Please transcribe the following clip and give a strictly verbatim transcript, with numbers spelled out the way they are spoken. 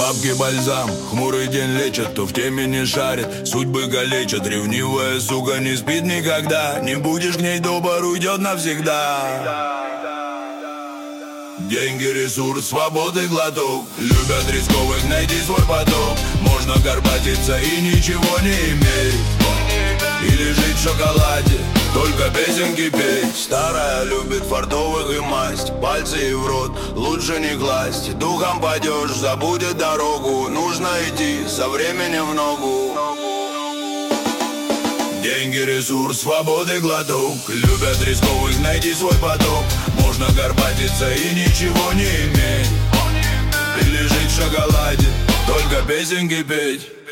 Бабки бальзам, хмурый день лечат, кто в теме не шарит, судьбы калечат. Ревнивая сука не спит никогда, не будешь к ней добр, уйдет навсегда. Деньги, ресурс, свободы глоток. Любят рисковых, найди свой поток. Можно горбатиться и ничего не иметь, или жить в шоколаде, только песенки петь. Старая любит фартовых и масть, пальцы и в рот лучше не класть. Духом пойдешь, забудет дорогу, нужно идти со временем в ногу. Деньги, ресурс, свободы глоток. Любят рисковых, найди свой поток. Можно горбатиться и ничего не иметь, или жить в шоколаде, только песенки петь.